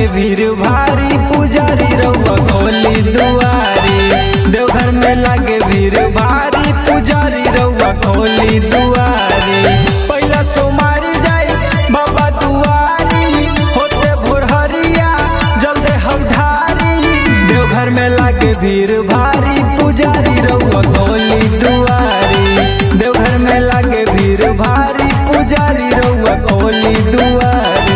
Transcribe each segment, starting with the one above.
लागे भीड़ भारी, पुजारी रउआ खोली दुआरी। देवघर में लागे भीड़ भारी, पुजारी रउआ खोली दुआरी। पहला सोमारी जाई बाबा दुआरी, होते भोरहरिया जल्दे हम ढारी। देवघर में लागे भीड़ भारी, पुजारी रउआ खोली दुआरी। देवघर में लागे भीड़ भारी, पुजारी रउआ खोली दुआरी।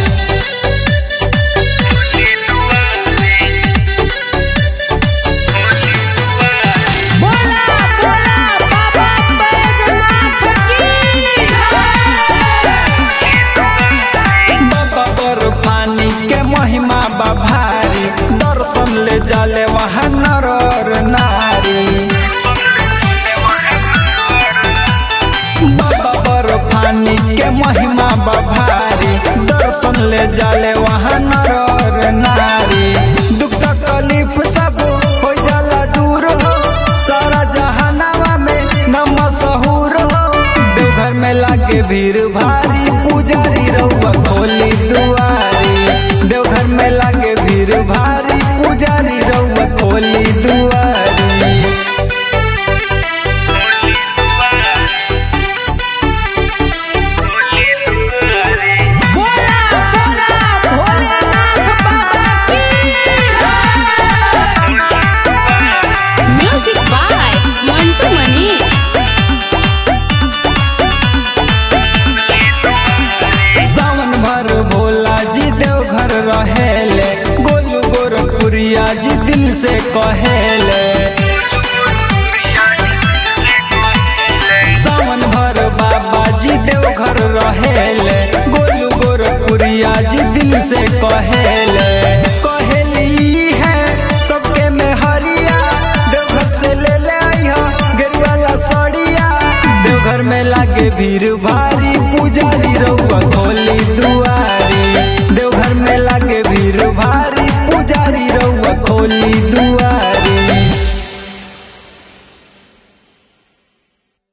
महिमा भारी, दर्शन ले जाले वहाँ नर और नारी। बाबा बर्फानी के महिमा भारी, दर्शन ले जाले वहाँ नर और नारी। दुख तकलीफ सब हो जाला दूर हो, सारा जहानावा में न मशहूर हो। देवघर में लागे भीड़ भारी, पुजारी रउआ खोली दुआरी। देवघर में लागे भीड़ भारी, पुजारी रउआ खोली दुआरी। Music by Mantu Mani. सावन भर भोला जी देवघर रहेले, गोलू गोरखपुरिया जी दिल से कहेले। सावन भर बाबा जी देवघर रहेले, गोलू गोरखपुरिया जी दिल से कहेले। कहेली है सबके में हरिया, देवघर से ले ले आइहा गेरुआ सड़िया। देवघर में लागे भीड़ भारी, पुजारी रउआ खोली दुआरी। देवघर में लागे भीड़ भारी, पुजारी रउआ खोली दुआरी।